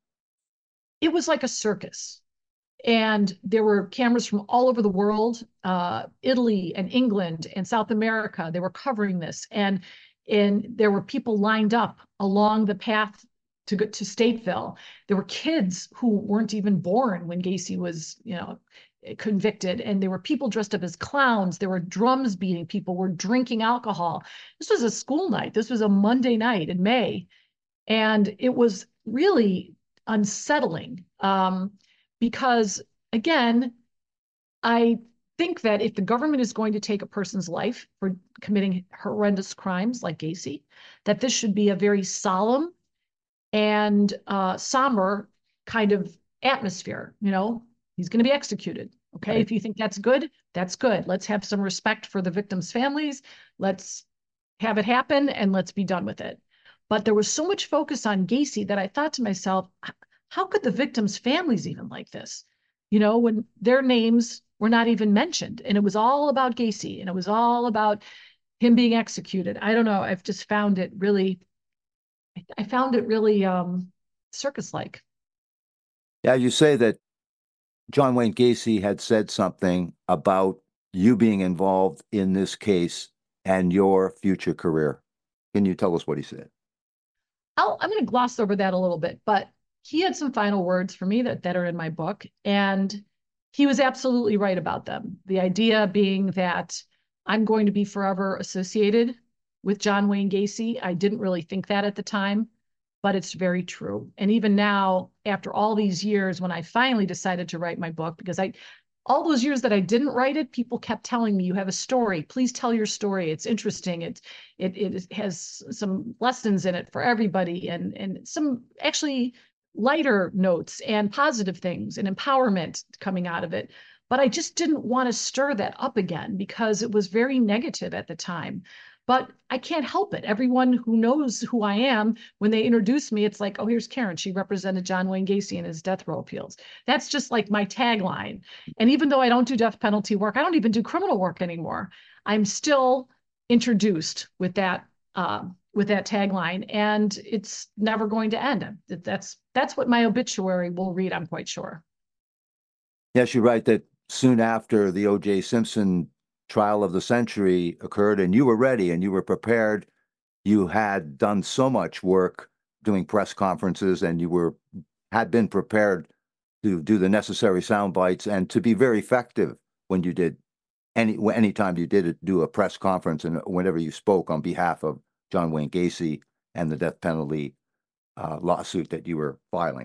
It was like a circus. And there were cameras from all over the world, uh, Italy and England and South America. They were covering this. And, and there were people lined up along the path to go to Stateville. There were kids who weren't even born when Gacy was, you know, convicted. And there were people dressed up as clowns. There were drums beating. People were drinking alcohol. This was a school night. This was a Monday night in May. And it was really unsettling um, because, again, I think that if the government is going to take a person's life for committing horrendous crimes like Gacy, that this should be a very solemn and uh, somber kind of atmosphere. You know, he's going to be executed. Okay. Right. If you think that's good, that's good. Let's have some respect for the victims' families. Let's have it happen and let's be done with it. But there was so much focus on Gacy that I thought to myself, how could the victims' families even like this? You know, when their names were not even mentioned and it was all about Gacy and it was all about him being executed. I don't know. I've just found it really I found it really um, circus-like. Yeah, you say that John Wayne Gacy had said something about you being involved in this case and your future career. Can you tell us what he said? I'll, I'm going to gloss over that a little bit, but he had some final words for me that, that are in my book, and he was absolutely right about them. The idea being that I'm going to be forever associated with John Wayne Gacy. I didn't really think that at the time, but it's very true. And even now, after all these years, when I finally decided to write my book, because I, all those years that I didn't write it, people kept telling me, you have a story, please tell your story. It's interesting. It, it, it has some lessons in it for everybody and, and some actually lighter notes and positive things and empowerment coming out of it. But I just didn't want to stir that up again because it was very negative at the time. But I can't help it. Everyone who knows who I am, when they introduce me, it's like, oh, here's Karen. She represented John Wayne Gacy in his death row appeals. That's just like my tagline. And even though I don't do death penalty work, I don't even do criminal work anymore. I'm still introduced with that uh, with that tagline, and it's never going to end. That's that's what my obituary will read, I'm quite sure. Yes, you're right that soon after the O J Simpson trial of the century occurred and you were ready and you were prepared. You had done so much work doing press conferences and you were had been prepared to do the necessary sound bites and to be very effective when you did any anytime you did do a press conference and whenever you spoke on behalf of John Wayne Gacy and the death penalty uh, lawsuit that you were filing.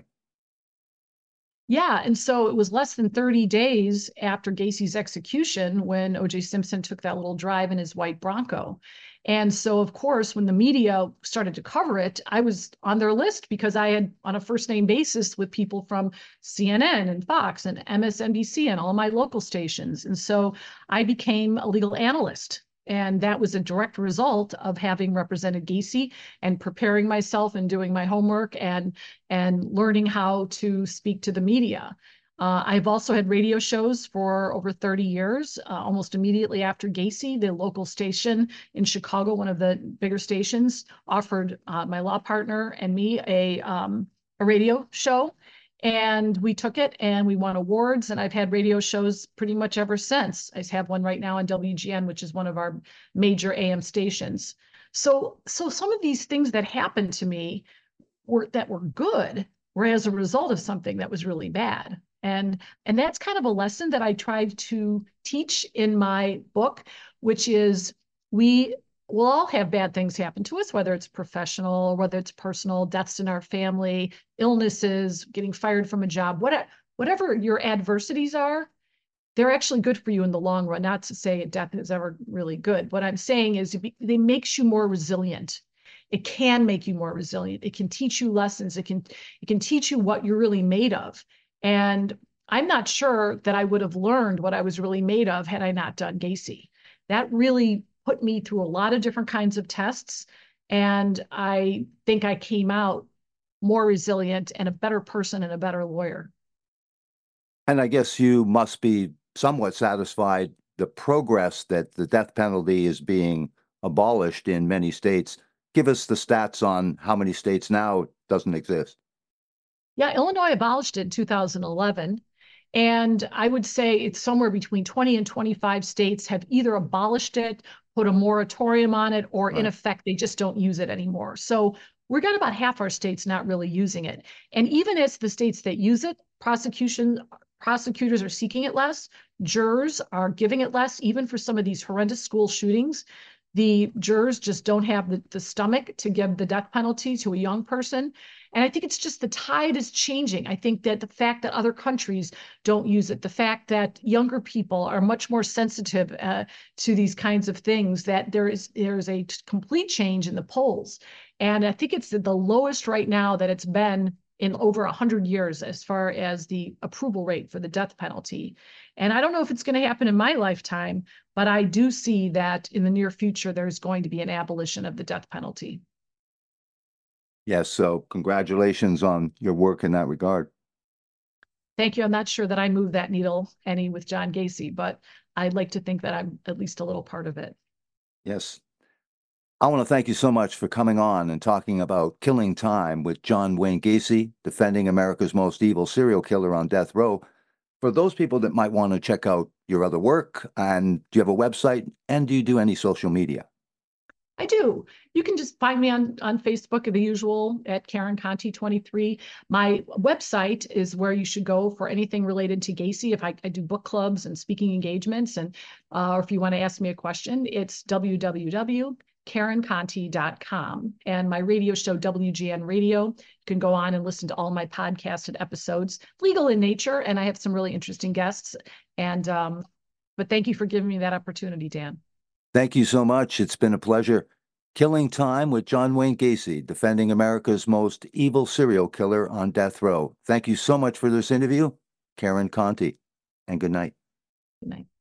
Yeah, and so it was less than thirty days after Gacy's execution when O J Simpson took that little drive in his white Bronco. And so, of course, when the media started to cover it, I was on their list because I had on a first name basis with people from C N N and Fox and M S N B C and all my local stations. And so I became a legal analyst. And that was a direct result of having represented Gacy and preparing myself and doing my homework and, and learning how to speak to the media. Uh, I've also had radio shows for over thirty years. Uh, almost immediately after Gacy, the local station in Chicago, one of the bigger stations, offered uh, my law partner and me a, um, a radio show. And we took it and we won awards, and I've had radio shows pretty much ever since. I have one right now on W G N, which is one of our major A M stations. So, so some of these things that happened to me were that were good were as a result of something that was really bad. And, and that's kind of a lesson that I tried to teach in my book, which is we we'll all have bad things happen to us, whether it's professional, whether it's personal, deaths in our family, illnesses, getting fired from a job, whatever, whatever your adversities are, they're actually good for you in the long run. Not to say death is ever really good. What I'm saying is it, it makes you more resilient. It can make you more resilient. It can teach you lessons. It can it can teach you what you're really made of. And I'm not sure that I would have learned what I was really made of had I not done Gacy. That really put me through a lot of different kinds of tests. And I think I came out more resilient and a better person and a better lawyer. And I guess you must be somewhat satisfied the progress that the death penalty is being abolished in many states. Give us the stats on how many states now it doesn't exist. Yeah, Illinois abolished it in two thousand eleven. And I would say it's somewhere between twenty and twenty-five states have either abolished it, put a moratorium on it, or in Right. effect, they just don't use it anymore. So we've got about half our states not really using it. And even as the states that use it, prosecution prosecutors are seeking it less, jurors are giving it less, even for some of these horrendous school shootings. The jurors just don't have the, the stomach to give the death penalty to a young person. And I think it's just the tide is changing. I think that the fact that other countries don't use it, the fact that younger people are much more sensitive uh, to these kinds of things, that there is there is a complete change in the polls. And I think it's the lowest right now that it's been in over one hundred years as far as the approval rate for the death penalty. And I don't know if it's going to happen in my lifetime, but I do see that in the near future, there's going to be an abolition of the death penalty. Yes, so congratulations on your work in that regard. Thank you. I'm not sure that I moved that needle any with John Gacy, but I'd like to think that I'm at least a little part of it. Yes. I want to thank you so much for coming on and talking about Killing Time with John Wayne Gacy, defending America's most evil serial killer on death row. For those people that might want to check out your other work, and do you have a website, and do you do any social media? I do. You can just find me on, on Facebook, the usual, at Karen Conti twenty-three. My website is where you should go for anything related to Gacy. If I, I do book clubs and speaking engagements, and uh, or if you want to ask me a question, it's w w w dot karen conti dot com. And my radio show, W G N Radio, you can go on and listen to all my podcasted episodes, legal in nature, and I have some really interesting guests. And um, but thank you for giving me that opportunity, Dan. Thank you so much. It's been a pleasure. Killing Time with John Wayne Gacy, defending America's most evil serial killer on death row. Thank you so much for this interview, Karen Conti, and good night. Good night.